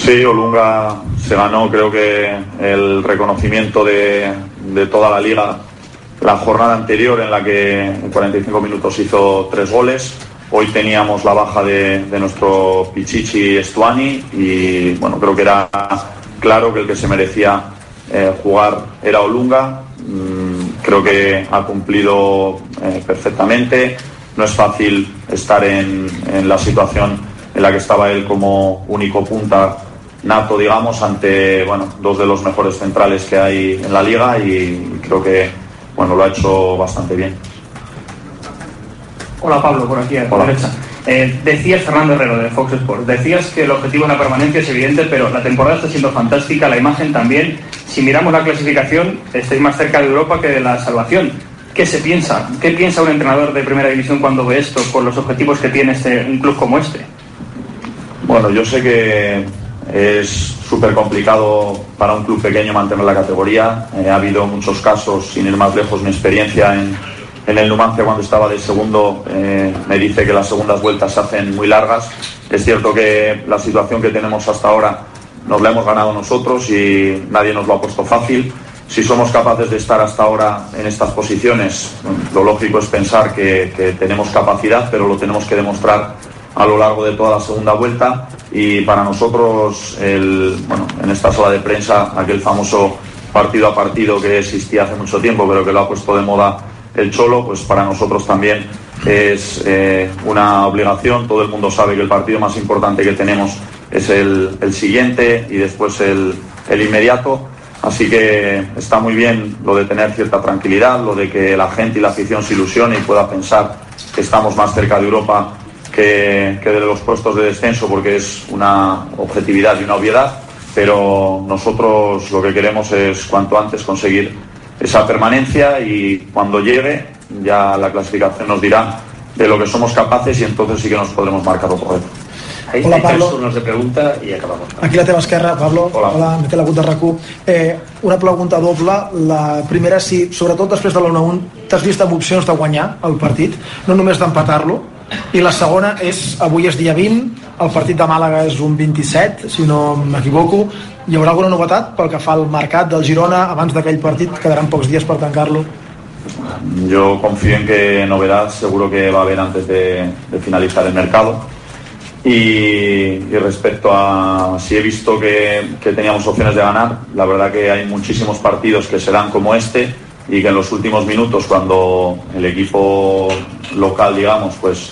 Sí, Olunga se ganó, creo que el reconocimiento de toda la liga la jornada anterior, en la que en 45 minutos hizo 3 goles. Hoy teníamos la baja de nuestro Pichichi Stuani y bueno, creo que era claro que el que se merecía jugar era Olunga. Creo que ha cumplido perfectamente. No es fácil estar en la situación en la que estaba él como único punta nato, digamos, ante dos de los mejores centrales que hay en la liga, y creo que lo ha hecho bastante bien. Hola Pablo, por aquí a la derecha. Decías, Fernando Herrero de Fox Sports, decías que el objetivo de la permanencia es evidente, pero la temporada está siendo fantástica, la imagen también. Si miramos la clasificación, estáis más cerca de Europa que de la salvación. ¿Qué se piensa? ¿Qué piensa un entrenador de primera división cuando ve esto, con los objetivos que tiene un club como este? Bueno, yo sé que es súper complicado para un club pequeño mantener la categoría. Ha habido muchos casos, sin ir más lejos, mi experiencia en el Numancia cuando estaba de segundo me dice que las segundas vueltas se hacen muy largas. Es cierto que la situación que tenemos hasta ahora nos la hemos ganado nosotros y nadie nos lo ha puesto fácil. Si somos capaces de estar hasta ahora en estas posiciones, lo lógico es pensar que tenemos capacidad, pero lo tenemos que demostrar a lo largo de toda la segunda vuelta. Y para nosotros, en esta sala de prensa, aquel famoso partido a partido que existía hace mucho tiempo, pero que lo ha puesto de moda el Cholo, pues para nosotros también es una obligación. Todo el mundo sabe que el partido más importante que tenemos es el siguiente y después el inmediato. Así que está muy bien lo de tener cierta tranquilidad, lo de que la gente y la afición se ilusione y pueda pensar que estamos más cerca de Europa que de los puestos de descenso, porque es una objetividad y una obviedad. Pero nosotros lo que queremos es cuanto antes conseguir esa permanencia, y cuando llegue ya la clasificación nos dirá de lo que somos capaces, y entonces sí que nos podremos marcar otro reto. Hola, Pablo. Turnos de pregunta i acabamos. Aquí a la teva esquerra, Pablo. Hola, Miquel Agut de RAC1. Una pregunta doble. La primera, si sobretot després de l'1-1 t'has vist amb opcions de guanyar el partit, no només d'empatar-lo, i la segona és, avui és dia 20, el partit de Màlaga és un 27, si no m'equivoco. Hi haurà alguna novetat pel que fa al mercat del Girona abans d'aquell partit? Quedaran pocs dies per tancar-lo. Yo confío en que novedad seguro que va a haber antes de finalizar el mercado. Y respecto a si he visto que teníamos opciones de ganar, la verdad que hay muchísimos partidos que serán como este, y que en los últimos minutos, cuando el equipo local, digamos, pues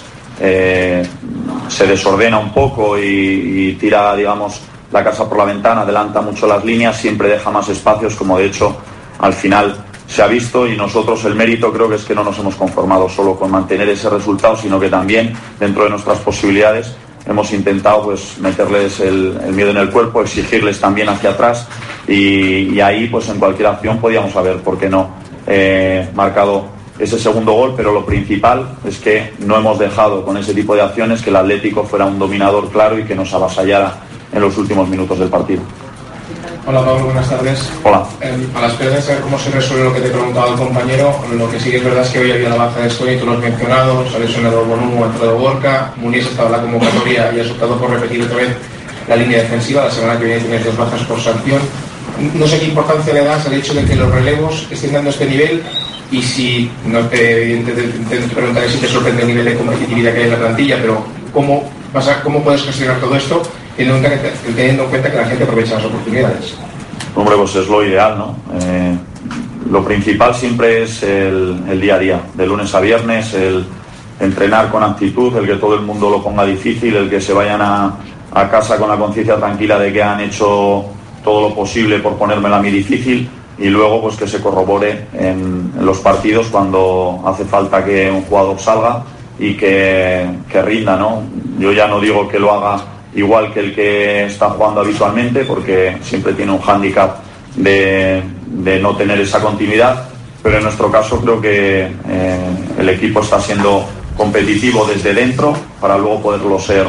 se desordena un poco y tira, digamos, la casa por la ventana, adelanta mucho las líneas, siempre deja más espacios, como de hecho al final se ha visto. Y nosotros el mérito creo que es que no nos hemos conformado solo con mantener ese resultado, sino que también dentro de nuestras posibilidades hemos intentado pues meterles el miedo en el cuerpo, exigirles también hacia atrás, y ahí pues en cualquier acción podíamos haber, ¿por qué no?, marcado ese segundo gol. Pero lo principal es que no hemos dejado con ese tipo de acciones que el Atlético fuera un dominador claro y que nos avasallara en los últimos minutos del partido. Hola Pablo, buenas tardes. Hola. A la espera de saber cómo se resuelve lo que te preguntaba el compañero, lo que sí que es verdad es que hoy había la baja de Estoy, tú lo has mencionado, se ha lesionado Bonumo, ha entrado Borca, Muniz estaba en la convocatoria y has optado por repetir otra vez la línea defensiva. La semana que viene tienes 2 bajas por sanción. No sé qué importancia le das al hecho de que los relevos estén dando este nivel, y si, no te preguntaré si te sorprende el nivel de competitividad que hay en la plantilla, pero ¿cómo puedes gestionar todo esto teniendo en cuenta que la gente aprovecha las oportunidades? Hombre, pues es lo ideal, ¿no? Lo principal siempre es el día a día, de lunes a viernes, el entrenar con actitud, el que todo el mundo lo ponga difícil, el que se vayan a casa con la conciencia tranquila de que han hecho todo lo posible por ponérmela a mí difícil, y luego pues que se corrobore en los partidos cuando hace falta que un jugador salga y que rinda, ¿no? Yo ya no digo que lo haga igual que el que está jugando habitualmente, porque siempre tiene un hándicap de no tener esa continuidad, pero en nuestro caso creo que el equipo está siendo competitivo desde dentro para luego poderlo ser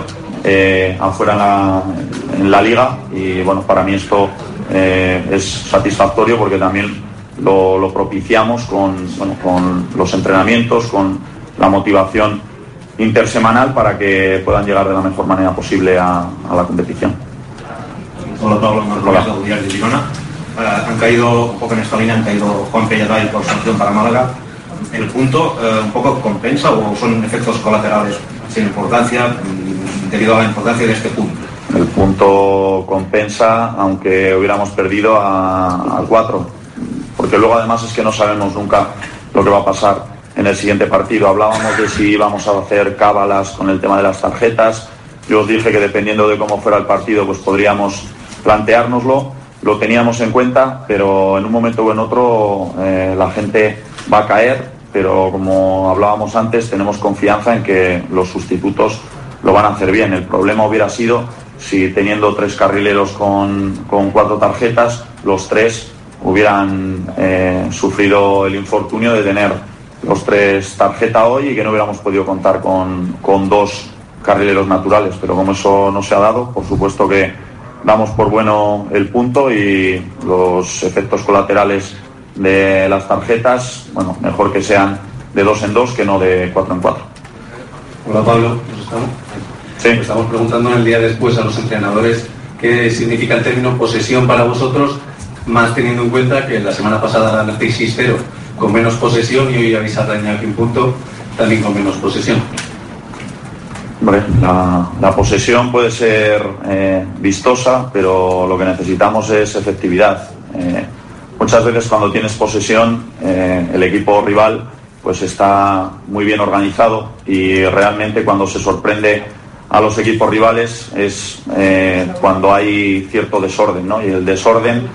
afuera en la liga, y bueno, para mí esto es satisfactorio, porque también lo propiciamos con los entrenamientos, con la motivación intersemanal, para que puedan llegar de la mejor manera posible a la competición. Hola Pablo, Marco del Diario de Girona. Han caído un poco en esta línea, han caído Juan Pellegay por sanción para Málaga. ¿El punto un poco compensa o son efectos colaterales sin importancia debido a la importancia de este punto? El punto compensa, aunque hubiéramos perdido al 4, porque luego además es que no sabemos nunca lo que va a pasar en el siguiente partido. Hablábamos de si íbamos a hacer cábalas con el tema de las tarjetas. Yo os dije que dependiendo de cómo fuera el partido, pues podríamos planteárnoslo. Lo teníamos en cuenta, pero en un momento o en otro la gente va a caer, pero como hablábamos antes, tenemos confianza en que los sustitutos lo van a hacer bien. El problema hubiera sido si teniendo 3 carrileros con 4 tarjetas, los 3 hubieran sufrido el infortunio de tener los 3 tarjeta hoy y que no hubiéramos podido contar con 2 carrileros naturales, pero como eso no se ha dado, por supuesto que damos por bueno el punto y los efectos colaterales de las tarjetas, bueno, mejor que sean de 2 en 2 que no de 4 en 4. Hola Pablo, ¿nos estamos? Sí. Estamos preguntando el día después a los entrenadores qué significa el término posesión para vosotros, más teniendo en cuenta que la semana pasada ganasteis 6-0 con menos posesión y hoy habéis arañado aquí un punto también con menos posesión. Hombre, la posesión puede ser vistosa, pero lo que necesitamos es efectividad. Muchas veces cuando tienes posesión, el equipo rival pues está muy bien organizado y realmente cuando se sorprende a los equipos rivales es cuando hay cierto desorden, ¿no? Y el desorden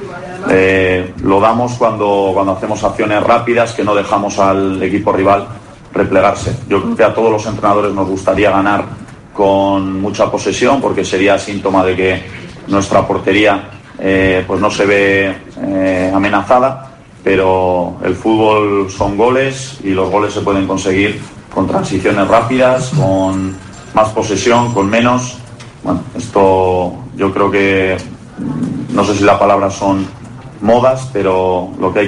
lo damos cuando hacemos acciones rápidas que no dejamos al equipo rival replegarse. Yo creo que a todos los entrenadores nos gustaría ganar con mucha posesión porque sería síntoma de que nuestra portería pues no se ve amenazada, pero el fútbol son goles y los goles se pueden conseguir con transiciones rápidas, con más posesión, con menos. Bueno, esto yo creo que no sé si la palabra son modas, pero a lo que hay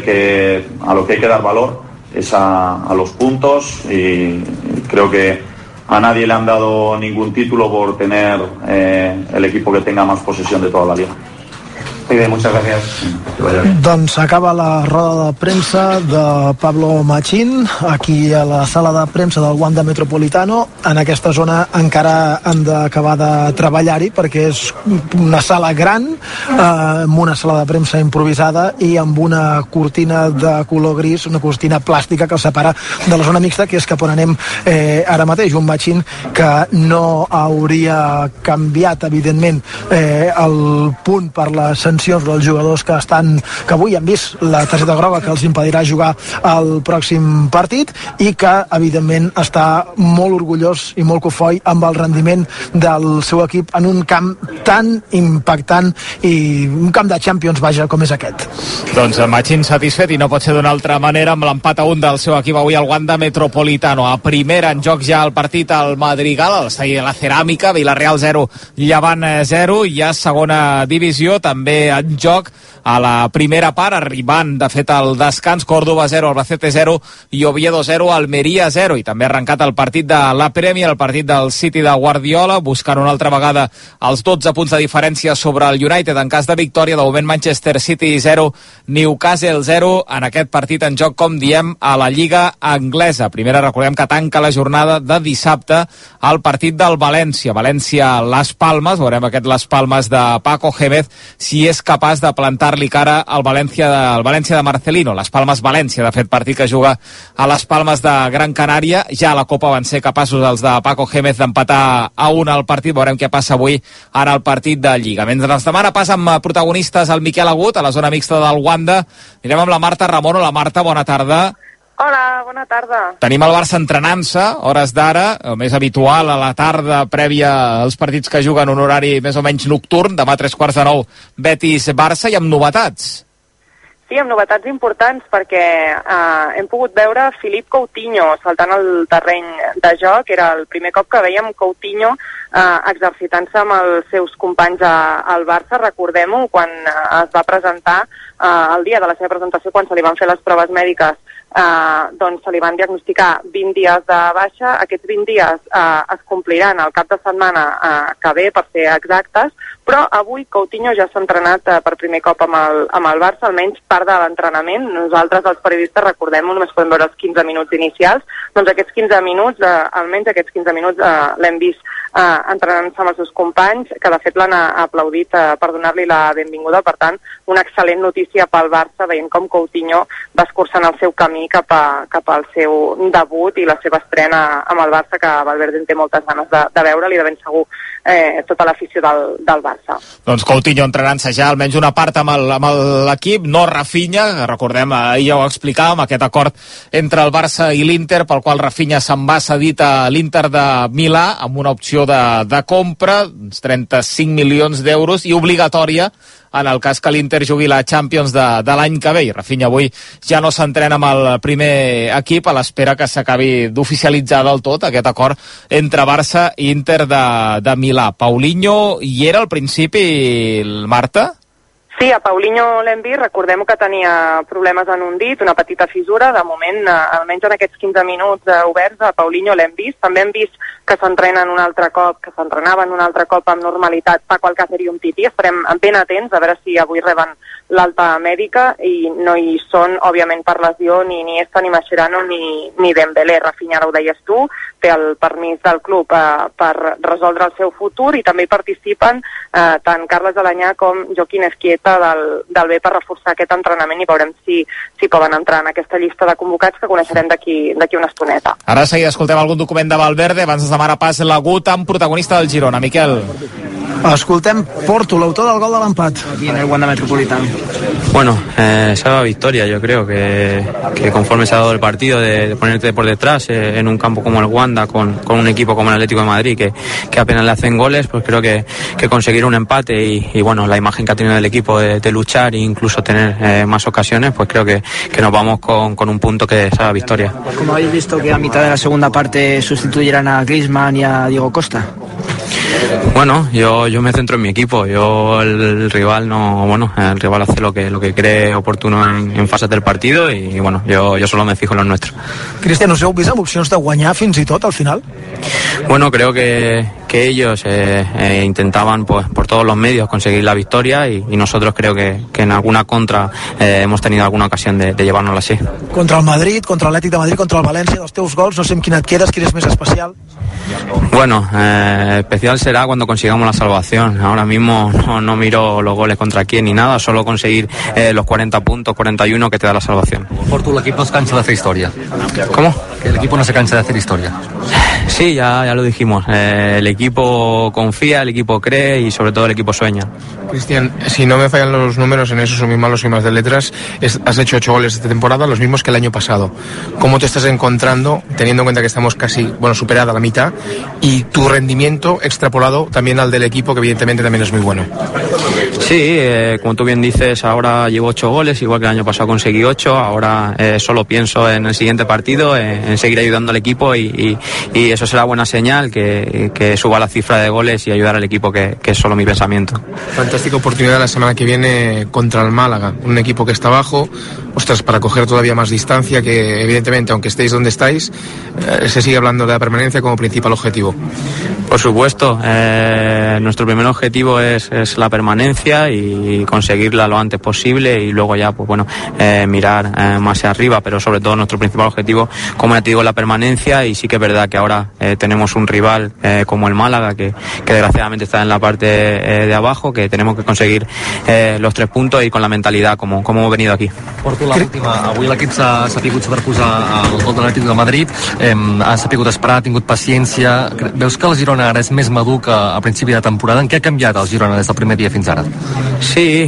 que dar valor es a los puntos y creo que a nadie le han dado ningún título por tener el equipo que tenga más posesión de toda la liga. Muy bien, muchas gracias. Doncs acaba la roda de premsa de Pablo Machín aquí a la sala de premsa del Wanda Metropolitano. En aquesta zona encara han d'acabar de treballar-hi perquè és una sala gran amb una sala de premsa improvisada i amb una cortina de color gris, una cortina plàstica que el separa de la zona mixta, que és cap on anem ara mateix. Un Machín que no hauria canviat evidentment el punt per les sancions dels jugadors que avui han vist la targeta groga que els impedirà jugar al pròxim partit i que evidentment està molt orgullós i molt cofoi amb el rendiment del seu equip en un camp tan impactant i un camp de Champions, vaja, com és aquest. Doncs Machín satisfet i no pot ser d'una altra manera amb l'empat a 1 del seu equip avui al Wanda Metropolitano. A primera en joc ja el partit al Madrigal, al estadi de la Ceràmica, Villarreal 0, Llevant 0, i a segona divisió també en joc a la primera part, arribant de fet al descans, Córdoba 0, Albacete 0 i Oviedo 0, Almeria 0, i també ha arrencat el partit de la Premier, el partit del City de Guardiola, buscant una altra vegada els 12 punts de diferència sobre el United en cas de victòria. De moment Manchester City 0, Newcastle 0, en aquest partit en joc, com diem, a la Lliga Anglesa. Primera, recordem que tanca la jornada de dissabte el partit del València-Las Palmes. Veurem aquest Las Palmes de Paco Gémez si és capaç de plantar-li cara al València de Marcelino. Las Palmes-València, de fet, partit que juga a Las Palmes de Gran Canària. Ja a la Copa van ser capaços els de Paco Gémez d'empatar a 1 al partit. Veurem què passa avui ara al partit de Lliga. Mentre ens demana pas amb protagonistes el Miquel Agut a la zona mixta del Wanda, anirem amb la Marta Ramon. Hola Marta, bona tarda. Hola, bona tarda. Tenim el Barça entrenant-se, hores d'ara, el més habitual a la tarda prèvia als partits que juguen un horari més o menys nocturn, demà a 3:45 Betis-Barça, i amb novetats. Sí, amb novetats importants, perquè hem pogut veure Philippe Coutinho saltant al terreny de joc. Era el primer cop que veiem Coutinho exercitant-se amb els seus companys al Barça. Recordem-ho, quan es va presentar, el dia de la seva presentació, quan se li van fer les proves mèdiques, doncs se li van diagnosticar 20 dies de baixa. Aquests 20 dies es compliran el cap de setmana que ve, per ser exactes, però avui Coutinho ja s'ha entrenat per primer cop amb el Barça, almenys part de l'entrenament. Nosaltres, els periodistes, recordem-ho, només podem veure els 15 minuts inicials, doncs aquests 15 minuts, almenys aquests 15 minuts l'hem vist entrenant-se amb els seus companys, que de fet l'han aplaudit per donar-li la benvinguda. Per tant, una excel·lent notícia pel Barça, veient com Coutinho va escurçant el seu camí cap al seu debut i la seva estrena amb el Barça, que Valverde en té moltes ganes de veure'l i de ben segur tota l'afició del Barça. Doncs Coutinho entrenant-se ja almenys una part amb l'equip, no Rafinha, recordem, ahir ja ho explicàvem, aquest acord entre el Barça i l'Inter, pel qual Rafinha se'n va cedit a l'Inter de Milà amb una opció de compra, 35 milions d'euros, i obligatòria en el cas que l'Inter jugui la Champions de l'any que ve. I Rafinha avui ja no s'entrena amb el primer equip a l'espera que s'acabi d'oficialitzar del tot aquest acord entre Barça i Inter de Milà. Paulinho hi era al principi, Marta? Sí, a Paulinho l'hem vist, recordem que tenia problemes en un dit, una petita fissura. De moment, almenys en aquests 15 minuts oberts, a Paulinho l'hem vist. També hem vist que s'entrenaven un altre cop amb normalitat Paco Alcácer i Umtiti. Estarem ben atents a veure si avui reben l'alta mèdica, i no hi són, òbviament, per lesió ni Iniesta, ni Mascherano, ni Dembélé. Rafinha, ara ho deies tu, té el permís del club per resoldre el seu futur, i també hi participen tant Carles Alanyà com Joaquín Esquieta del B per reforçar aquest entrenament, i veurem si poden entrar en aquesta llista de convocats que coneixerem d'aquí una estoneta. Ara de seguida escoltem algun document de Valverde. Abans de demanar pas l'agut amb protagonista del Girona, Miquel. Escoltem Porto, l'autor del gol de l'empat. Aquí en el Wanda Metropolitano. Bueno, esa victoria, yo creo que conforme se ha dado el partido de ponerte por detrás en un campo como el Wanda, con un equipo como el Atlético de Madrid que apenas le hacen goles, pues creo que conseguir un empate y bueno, la imagen que ha tenido el equipo de luchar e incluso tener más ocasiones, pues creo que nos vamos con un punto que es la victoria. ¿Cómo habéis visto que a mitad de la segunda parte sustituyeran a Griezmann y a Diego Costa? Bueno, yo me centro en mi equipo. El rival el rival hace lo que cree oportuno en fases del partido, y bueno, yo solo me fijo en los nuestros. Cristian, us heu vist amb opcions de guanyar fins i tot al final? Bueno, creo que ellos intentaban pues por todos los medios conseguir la victoria, y nosotros creo que en alguna contra hemos tenido alguna ocasión de llevárnosla así. Contra el Madrid, contra l'Atlètic de Madrid, contra el València, dels teus gols, no sé amb quin et quedes, quin és més especial? Bueno, especial será cuando consigamos la salvación. Ahora mismo no miro los goles contra quién ni nada, solo conseguir los 40 puntos, 41 que te da la salvación. Porto, l'equip no se cansa de hacer historia. ¿Cómo? Que el equipo no se cansa de hacer historia. Sí, ya lo dijimos. El equipo confía, el equipo cree y sobre todo el equipo sueña. Cristian, si no me fallan los números, en eso son mis malos y más de letras, has hecho 8 goles esta temporada, los mismos que el año pasado. ¿Cómo te estás encontrando, teniendo en cuenta que estamos casi, superada la mitad, y tu rendimiento extrapolado también al del equipo, que evidentemente también es muy bueno? Sí, como tú bien dices, ahora llevo 8 goles, igual que el año pasado conseguí 8, ahora solo pienso en el siguiente partido, en seguir ayudando al equipo, y eso será buena señal, que suba la cifra de goles y ayudar al equipo, que es solo mi pensamiento. Fantástica oportunidad la semana que viene contra el Málaga, un equipo que está abajo, para coger todavía más distancia, que evidentemente, aunque estéis donde estáis, se sigue hablando de la permanencia como principal objetivo. Por supuesto, nuestro primer objetivo es la permanencia y conseguirla lo antes posible, y luego ya mirar más hacia arriba, pero sobre todo nuestro principal objetivo, como ya te digo, la permanencia. Y sí que es verdad que ahora tenemos un rival como el Málaga, que desgraciadamente está en la parte de abajo, que tenemos que conseguir los 3 puntos y con la mentalidad como hemos venido aquí. Porto, l'última. Avui l'equip s'ha sapigut superposar al gol de l'Atlètic de Madrid, ha sapigut esperar, ha tingut paciència. Veus que el Girona ara és més madur que a principi de temporada? En què ha canviat el Girona des del primer dia fins ara? Sí,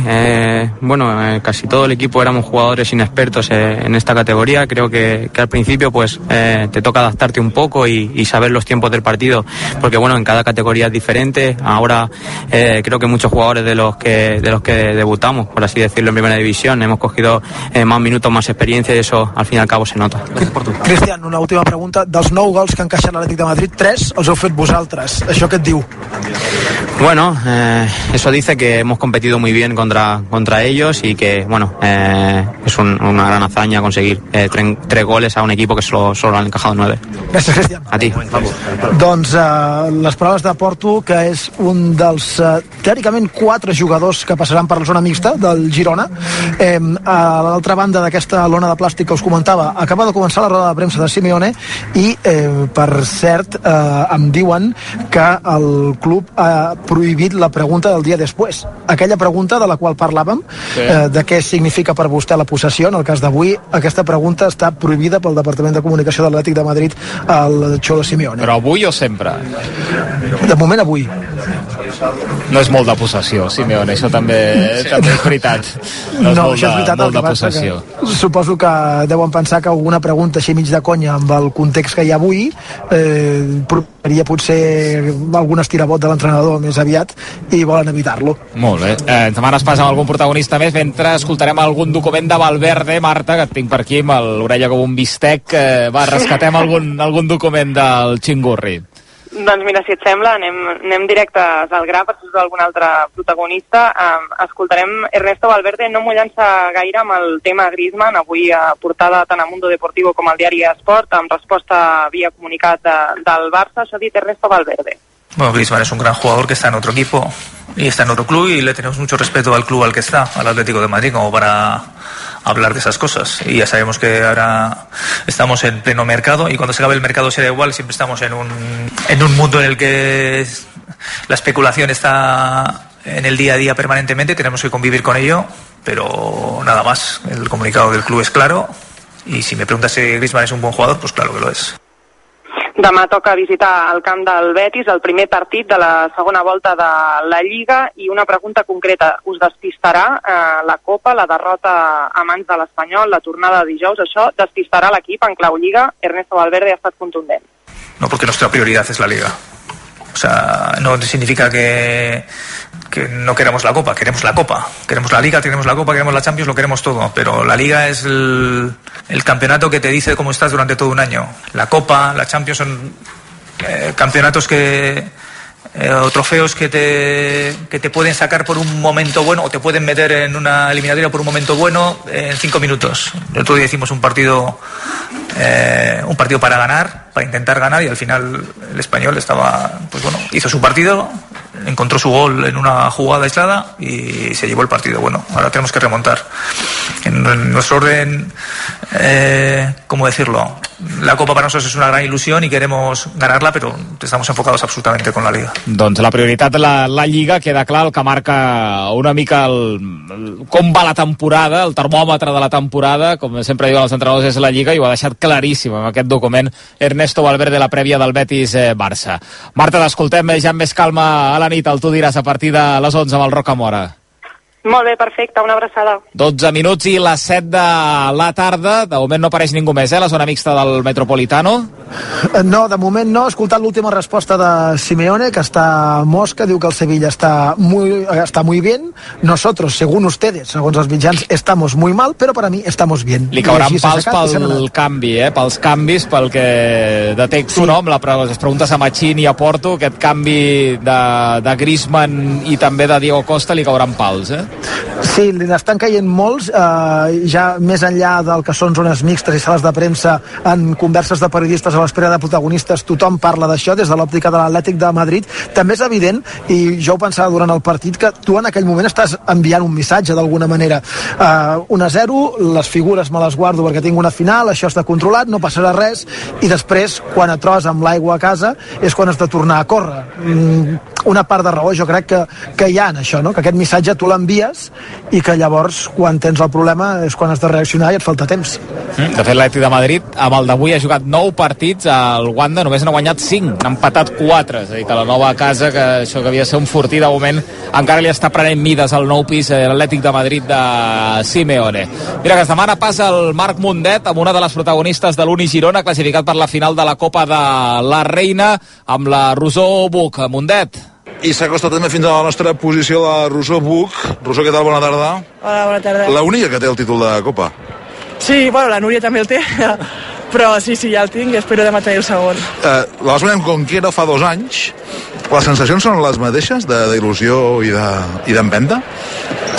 casi todo el equipo éramos jugadores inexpertos en esta categoría. Creo que al principio te toca adaptarte un poco y saber los tiempos del partido, porque en cada categoría es diferente. Ahora creo que muchos jugadores de los que debutamos, por así decirlo, en primera división, hemos cogido más minutos, más experiencia, y eso al fin y al cabo se nota. Cristian, una última pregunta. Dels 9 gols que encaixa l'Atlètic de Madrid, 3 els heu fet vosaltres. Això què et diu? Bueno, eso dice que hemos competido muy bien contra ellos, y que es una gran hazaña conseguir 3 goles a un equipo que solo han encajado 9. Gracias, Cristian. A ti. Doncs les paraules de Porto, que és un dels teòricament 4 jugadors que passaran per la zona mixta del Girona. A l'altra banda d'aquesta lona de plàstic que us comentava, acaba de començar la roda de premsa de Simeone i per cert em diuen que el club ha prohibit la pregunta del dia després, aquella pregunta de la qual parlàvem, de què significa per vostè la possessió. En el cas d'avui, aquesta pregunta està prohibida pel Departament de Comunicació de l'Atlètic de Madrid al Cholo Simeone. Però avui o sempre? De moment avui. No és molt de possessió, Simeone, això també és veritat. No, això és veritat, molt de possessió. Suposo que deuen pensar que alguna pregunta així mig de conya amb el context que hi ha avui provaria potser algun estirabot de l'entrenador més aviat i volen evitar-lo. Molt bé. Ens demanes pas amb algun protagonista més mentre escoltarem algun document de Valverde. Marta, que et tinc per aquí amb l'orella com un bistec. Va, rescatem algun document del Xingurri. Doncs mira, si et sembla, anem directes al gra per si és algun altre protagonista. Escoltarem Ernesto Valverde, no mullant-se gaire amb el tema Griezmann, avui a portada tant a Mundo Deportivo com al diari Esport, en resposta via comunicat del Barça. Això ha dit Ernesto Valverde. Bueno, Griezmann es un gran jugador que está en otro equipo y está en otro club y le tenemos mucho respeto al club al que está, al Atlético de Madrid, como para hablar de esas cosas. Y ya sabemos que ahora estamos en pleno mercado y cuando se acabe el mercado será igual. Siempre estamos en un mundo en el que la especulación está en el día a día permanentemente, tenemos que convivir con ello, pero nada más. El comunicado del club es claro y si me preguntas si Griezmann es un buen jugador, pues claro que lo es. Demà toca visitar el camp del Betis, el primer partit de la segona volta de la Lliga, i una pregunta concreta. Us despistarà la Copa, la derrota a mans de l'Espanyol, la tornada de dijous? Això despistarà l'equip en clau Lliga? Ernesto Valverde ha estat contundent. No, porque nuestra prioridad es la Liga. O sea, no significa que no queremos la Copa, queremos la Copa. Queremos la Liga, queremos la Copa, queremos la Champions, lo queremos todo. Pero la Liga es el campeonato que te dice cómo estás durante todo un año. La Copa, la Champions son campeonatos o trofeos que te pueden sacar por un momento bueno o te pueden meter en una eliminatoria por un momento bueno en 5 minutos. El otro día hicimos un partido para ganar, para intentar ganar, y al final el Español hizo su partido, encontró su gol en una jugada aislada y se llevó el partido. Bueno, ahora tenemos que remontar. En nuestro orden, ¿cómo decirlo? La Copa para nosotros es una gran ilusión y queremos ganarla, pero estamos enfocados absolutamente con la Liga. Doncs la prioritat de la Lliga, queda clar, el que marca una mica com va la temporada, el termòmetre de la temporada, com sempre diuen els entrenadors, és la Lliga, i ho ha deixat claríssim amb aquest document Ernesto Valverde, la prèvia del Betis-Barça. Marta, t'escoltem ja amb més calma a la nit, el Tu diràs, a partir de les 11 amb el Rocamora. Molt bé, perfecte, una abraçada. 12 minuts i les 7 de la tarda. De moment no apareix ningú més, la zona mixta del Metropolitano? No, de moment no. He escoltat l'última resposta de Simeone, que està a Mosca, diu que el Sevilla está muy bien. Nosotros, según ustedes, segons els mitjans, estamos muy mal, però per a mi estamos bien. Li cauran pals pel canvi, pels canvis, pel que detecto, no? Amb les preguntes a Machín i a Porto, aquest canvi de Griezmann i també de Diego Costa li cauran pals, Sí, n'estan caient molts, ja més enllà del que són zones mixtes i sales de premsa, en converses de periodistes a l'espera de protagonistes, tothom parla d'això des de l'òptica de l'Atlètic de Madrid. També és evident, i jo ho pensava durant el partit, que tu en aquell moment estàs enviant un missatge d'alguna manera. 1-0, les figures me les guardo perquè tinc una final, això està controlat, no passarà res, i després, quan et trobes amb l'aigua a casa, és quan has de tornar a córrer. Una part de raó jo crec que hi ha en això, no? Que aquest missatge tu l'envies i que llavors quan tens el problema és quan has de reaccionar i et falta temps. De fet, l'Atlètic de Madrid amb el d'avui ha jugat 9 partits al Wanda, només n'ha guanyat 5, n'ha empatat 4, és a dir que la nova casa, que això que havia de ser un fortí, de moment encara li està prenent mides al nou pis l'Atlètic de Madrid de Simeone. Mira, que es demana pas el Marc Mundet amb una de les protagonistes de l'Uni Girona, classificat per la final de la Copa de la Reina, amb la Rosó Buch. Mundet. I s'acosta també fins a la nostra posició la Rosó Buch. Rosó, què tal? Bona tarda. Hola, bona tarda. L'única que té el títol de Copa. Sí, bueno, la Núria també el té, però sí, ja el tinc i espero demà tenir el segon. La vas veure com que era fa 2 anys. Les sensacions són les mateixes d'il·lusió i d'empenta?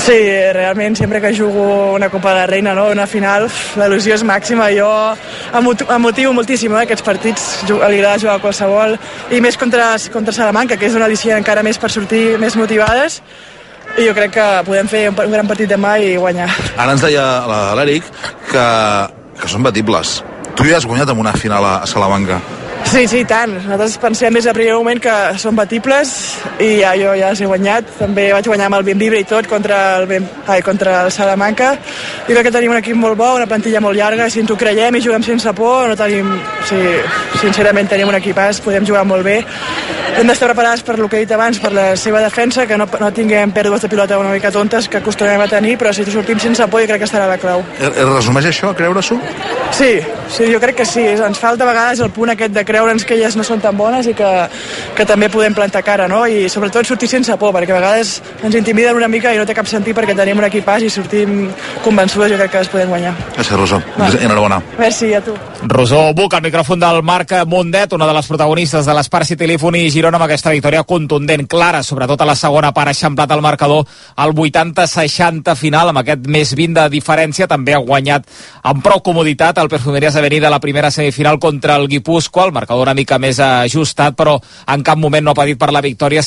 Sí, realment sempre que jugo una Copa de la Reina, no? Una final, l'il·lusió és màxima. Jo em motivo moltíssim aquests partits, li agrada jugar a qualsevol, i més contra Salamanca, que és una edició encara més per sortir més motivades, i jo crec que podem fer un gran partit demà i guanyar. Ara ens deia l'Eric que són batibles. Tu ja has guanyat en una final a Salamanca. Sí, tant. Nosaltres pensem des del primer moment que són batibles i jo ja els he guanyat. També vaig guanyar amb el Benvibre i tot contra el Salamanca. I crec que tenim un equip molt bo, una plantilla molt llarga. Si ens ho creiem i juguem sense por, sincerament tenim un equipàs, podem jugar molt bé. Hem d'estar preparats per el que he dit abans, per la seva defensa, que no tinguem pèrdues de pilota una mica tontes que acostumem a tenir, però si sortim sense por jo crec que estarà la clau. Resumeix això, creure-s'ho? Sí, jo crec que sí. Ens falta a vegades el punt aquest de creure'ns que elles no són tan bones i que també podem plantar cara, no? I sobretot sortir sense por, perquè a vegades ens intimiden una mica i no té cap sentit perquè tenim un equipàs i sortim convençudes, jo crec que es podem guanyar. Gràcies, Rosó. Enhorabona. Merci, a tu. Rosó Buch, al micròfon del Marc Mundet, una de les protagonistes de l'Esparci Telefoni i Girona, amb aquesta victòria contundent, clara, sobretot a la segona part, ha eixamplat el marcador al 80-60 final, amb aquest més 20 de diferència. També ha guanyat amb prou comoditat el Perfumerías Avenida a la primera semifinal contra el Guipúscoa, el marcador una mica més ajustat, però en cap moment no ha patit per la victòria.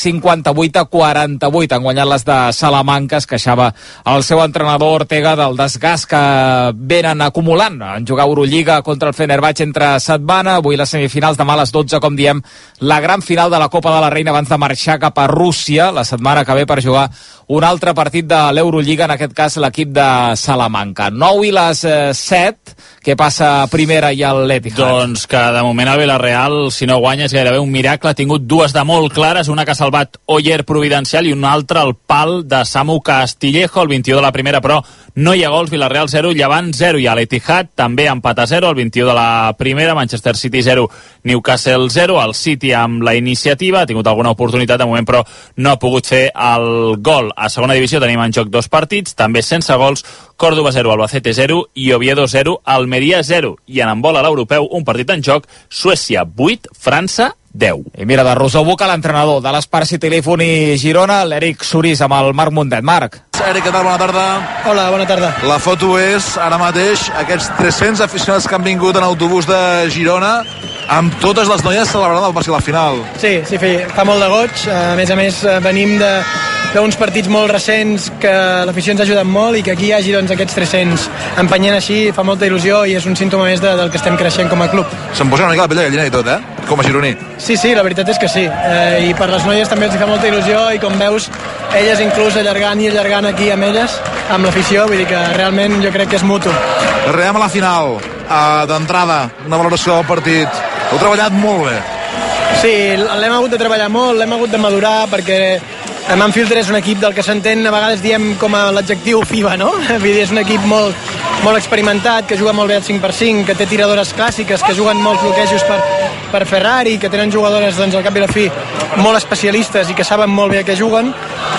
58-48 han guanyat les de Salamanca. Es queixava el seu entrenador Ortega del desgast que venen acumulant en jugar Eurolliga contra el Fenerbahçe entre setmana. Avui les semifinals, demà a les 12, com diem, la gran final de la Copa de la Reina abans de marxar cap a Rússia la setmana que ve per jugar un altre partit de l'Eurolliga, en aquest cas l'equip de Salamanca. 9 i les 7, què passa a primera i al l'Etihad? Doncs que de moment el Villarreal, si no guanya, és gairebé un miracle. Ha tingut dues de molt clares, una que ha salvat Oyer Providencial i una altra el pal de Samu Castillejo, el 21 de la primera, però no hi ha gols. Villarreal 0, Llevant 0, i a l'Etihad també empat a 0, el 21 de la primera, Manchester City 0, Newcastle 0, el City amb la iniciativa, ha tingut alguna oportunitat de moment, però no ha pogut fer el gol. A segona divisió tenim en joc dos partits, també sense gols, Córdoba 0, Albacete 0 i Oviedo 0, Almeria 0. I en handbol a l'europeu, un partit en joc, Suècia 8, França 10. I mira, de Rosó Buch, l'entrenador de l'Esparci Telefoni Girona, l'Eric Surís amb el Marc Mundet. Marc. Eric, què tal? Bona tarda. Hola, bona tarda. La foto és, ara mateix, aquests 300 aficionats que han vingut en autobús de Girona, amb totes les noies celebrant el passi a la final. Sí, fa molt de goig. A més, venim d'uns partits molt recents que l'afició ens ha ajudat molt i que aquí hi hagi aquests 300 empenyent així fa molta il·lusió i és un símptoma més del que estem creixent com a club. Se'm posa una mica la pell de gallina i tot, com a gironí. Sí, la veritat és que sí. I per les noies també els fa molta il·lusió i com veus, elles inclús allargant aquí amb elles, amb l'afició, vull dir que realment jo crec que és mutu. Arribem a la final. D'entrada, una valoració del partit. Heu treballat molt bé. Sí, l'hem hagut de treballar molt, l'hem hagut de madurar perquè Manfilter és un equip del que s'entén, a vegades diem com a l'adjectiu FIBA, no? Vull dir, és un equip molt experimentat, que juga molt bé al 5x5, que té tiradores clàssiques, que juguen molts bloquejos per Ferrari, que tenen jugadores, al cap i la fi, molt especialistes i que saben molt bé què juguen,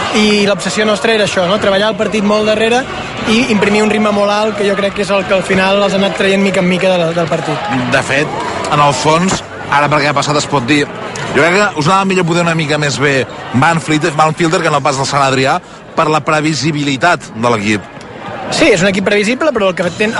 i l'obsessió nostra era això, no? Treballar el partit molt darrere i imprimir un ritme molt alt, que jo crec que és el que al final els ha anat traient mica en mica del partit. De fet, en el fons, ara perquè ha passat es pot dir, jo crec que us anava millor poder una mica més bé Manfilter que no pas el Sant Adrià per la previsibilitat de l'equip. Sí, és un equip previsible, però el que fan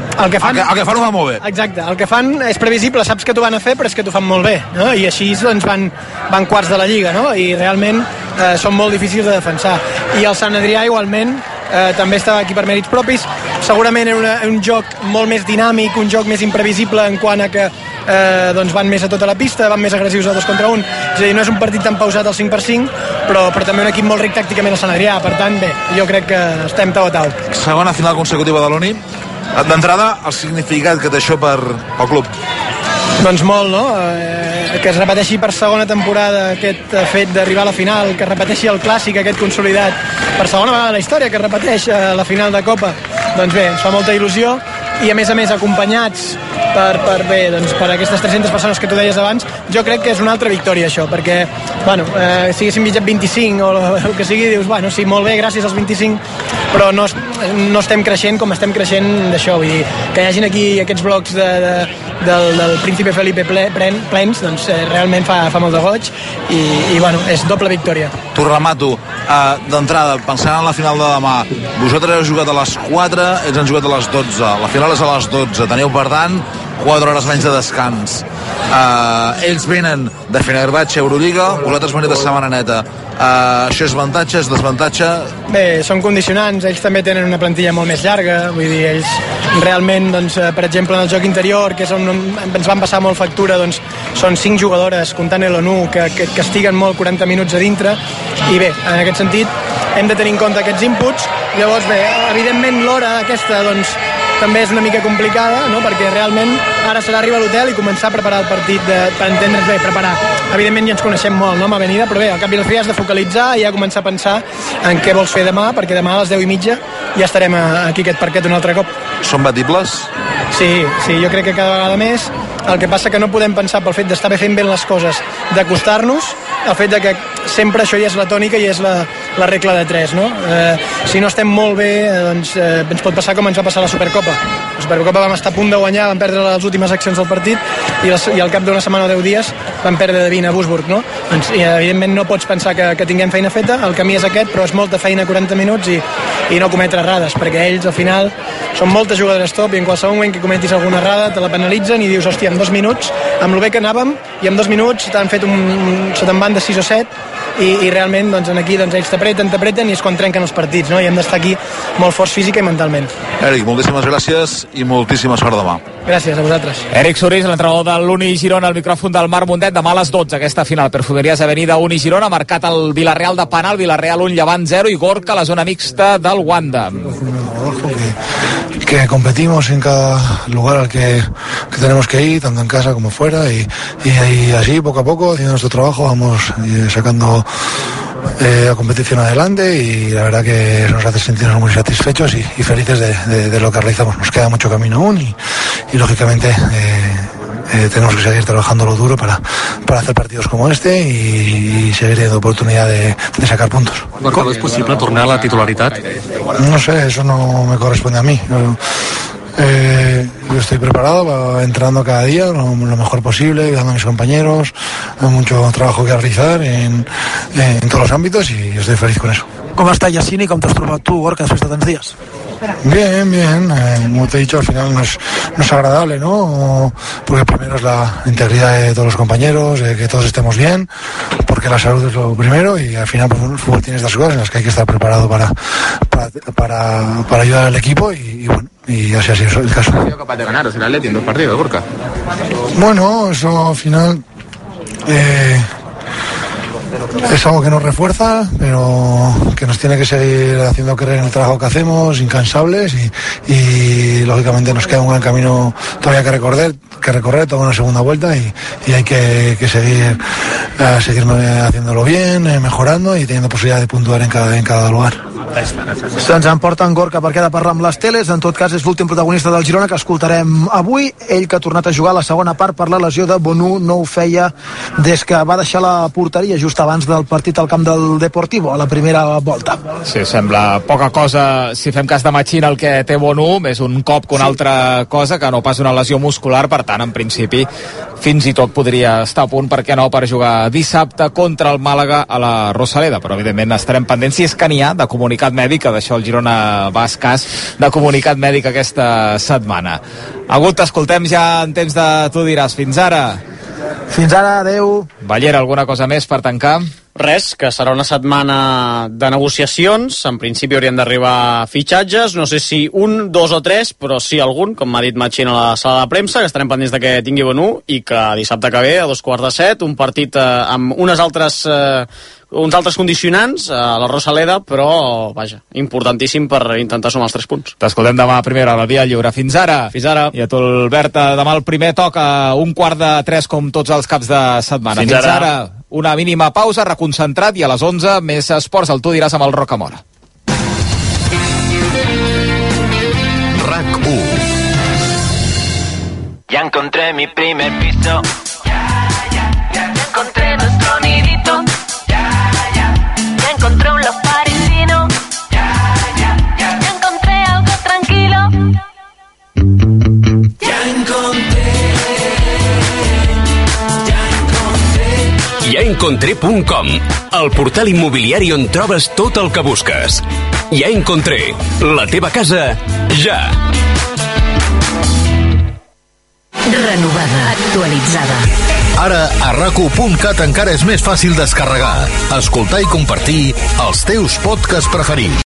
ho fa molt bé. Exacte, el que fan és previsible, saps que t'ho van a fer, però és que t'ho fan molt bé, no? I així doncs van quarts de la Lliga, no? I realment són molt difícils de defensar. I el Sant Adrià igualment també estava aquí per mèrits propis, segurament era un joc molt més dinàmic, un joc més imprevisible en quant a que van més a tota la pista, van més agressius a 2 contra 1, és a dir, no és un partit tan pausat al 5x5, però també un equip molt ric tàcticament al Sant Adrià, per tant bé, jo crec que estem tau a tau. Segona final consecutiva de l'Uni. D'entrada, el significat que té això pel club? Doncs molt, no? Que es repeteixi per segona temporada aquest fet d'arribar a la final, que es repeteixi el clàssic aquest consolidat per segona vegada a la història, que es repeteix la final de Copa, doncs bé, ens fa molta il·lusió, i a més acompanyats per aquestes 300 persones que tu deies abans, jo crec que és una altra victòria això, perquè si haguéssim mitjat 25 o el que sigui, dius, sí, molt bé, gràcies als 25, però no estem creixent com estem creixent d'això, vull dir, que hi hagin aquí aquests blocs del Príncipe Felipe plens, doncs realment fa molt de goig i bueno, és doble victòria. T'ho remato, d'entrada, pensant en la final de demà, vosaltres heu jugat a les 4, ells han jugat a les 12, la final és a les 12, teniu per tant 4 hores menys de descans. Ells venen de Fenerbahçe Euroliga, vosaltres veniu de setmana neta. Això és avantatge, és desvantatge? Bé, són condicionants, ells també tenen una plantilla molt més llarga, vull dir, ells realment, doncs, per exemple, en el joc interior, que és on ens van passar molt factura, doncs, són 5 jugadores, comptant l'ONU, que estiguen molt 40 minuts a dintre, i bé, en aquest sentit, hem de tenir en compte aquests inputs. Llavors, bé, evidentment l'hora aquesta, doncs, també és una mica complicada, no? Perquè realment ara serà arribar a l'hotel i començar a preparar el partit, per entendre's bé, preparar. Evidentment ja ens coneixem molt, no, amb Avenida, però bé, al cap i a la fi has de focalitzar i ja començar a pensar en què vols fer demà, perquè demà a les 10:30 ja estarem aquí aquest parquet un altre cop. Són batibles? Sí, jo crec que cada vegada més. El que passa que no podem pensar pel fet d'estar fent ben les coses, d'acostar-nos, el fet de que sempre això ja és la tònica i és la regla de 3, no? Si no estem molt bé, doncs ens pot passar com ens va passar a la Supercopa. La Supercopa vam estar a punt de guanyar, vam perdre les últimes accions del partit i al cap d'una setmana o 10 dies vam perdre de 20 a Würzburg, no? I evidentment no pots pensar que tinguem feina feta, el camí és aquest, però és molta feina 40 minuts i no cometre errades, perquè ells al final són moltes jugadores top i en qualsevol moment que cometis alguna errada te la penalitzen i dius, hòstia, en 2 minuts, amb el bé que anàvem, i en 2 minuts se te'n van de 6 o 7 i realment doncs, aquí doncs, ells t'apreten i és quan trenquen els partits, no? I hem d'estar aquí molt forts física i mentalment. Eric, moltíssimes gràcies i moltíssima sort demà. Gràcies a vosaltres. Eric Sorís, l'entrenador de l'Uni Girona, al micròfon del Marc Mundet, demà a les 12, aquesta final per Fogueries Avenida Uni Girona, ha marcat el Villarreal de penal, Villarreal 1, Llevant 0 i Gorka a la zona mixta del Wanda. Que competimos en cada lugar al que tenemos que ir, tanto en casa como fuera, y así poco a poco, haciendo nuestro trabajo, vamos sacando la competición adelante, y la verdad que nos hace sentirnos muy satisfechos y felices de lo que realizamos. Nos queda mucho camino aún y lógicamente tenemos que seguir trabajándolo duro para hacer partidos como este y seguir teniendo oportunidad de sacar puntos. ¿Cómo es posible tornar a la titularidad? No sé, eso no me corresponde a mí. Yo estoy preparado, entrenando cada día lo mejor posible, ayudando a mis compañeros, hay mucho trabajo que realizar en todos los ámbitos y estoy feliz con eso. ¿Cómo está Yassine y cómo te has trobat tú, Gorka, después de tantos días? Bien, como te he dicho, al final no es agradable, ¿no? Porque primero es la integridad de todos los compañeros, que todos estemos bien, porque la salud es lo primero y al final pues, el fútbol tiene estas cosas en las que hay que estar preparado para ayudar al equipo y bueno, y así ha sido el caso. ¿Has sido capaz de ganar el Atleti en 2 partidos, Gorka? Bueno, eso al final es algo que nos refuerza, pero que nos tiene que seguir haciendo creer en el trabajo que hacemos, incansables, y lógicamente nos queda un gran camino todavía que recorrer, toda una segunda vuelta y hay que seguir haciéndolo bien, mejorando y teniendo posibilidad de puntuar en cada lugar. Se'ns emporta en Gorka perquè ha de parlar amb les teles. En tot cas és l'últim protagonista del Girona que escoltarem avui, ell que ha tornat a jugar a la segona part per la lesió de Bonu. No ho feia des que va deixar la porteria just abans del partit al camp del Deportivo a la primera volta. Sí, sembla poca cosa si fem cas de Machín el que té Bonu, més un cop que una altra cosa, que no pas una lesió muscular. Per tant, en principi fins i tot podria estar a punt, per què no, per jugar dissabte contra el Màlaga a la Rosaleda, però evidentment estarem pendents si és que n'hi ha de comunicat mèdic, que d'això el Girona va escàs de comunicat mèdic aquesta setmana. Agut, t'escoltem ja en temps de Tu diràs. Fins ara. Fins ara, adeu. Ballera, alguna cosa més per tancar? Res, que serà una setmana de negociacions. En principi haurien d'arribar fitxatges, no sé si 1, 2 o 3, però sí algun, com m'ha dit Machín a la sala de premsa, que estarem pendents de que tingui Bonu i que dissabte que ve a 6:45, un partit amb uns altres condicionants a la Rosaleda, però vaja, importantíssim per intentar sumar els 3 punts. T'escoltem demà a primera hora, Via Lliure. Fins ara. Fins ara. I a tu, Alberta, demà el primer toc a 2:45 com tots els caps de setmana. Fins ara. Una mínima pausa, reconcentrat, i a les 11 més esports al Tu diràs amb el Rocamora. RAC1. Ya encontré mi primer piso. Ya encontré nuestro nidito. Ya encontré un los parisino. Ya encontré algo tranquilo. Ya encontré yaencontré.com, el portal immobiliari on trobes tot el que busques. Ja Encontré, la teva casa, ja. Renovada, actualitzada. Ara a RACU.cat encara és més fàcil descarregar, escoltar i compartir els teus podcasts preferits.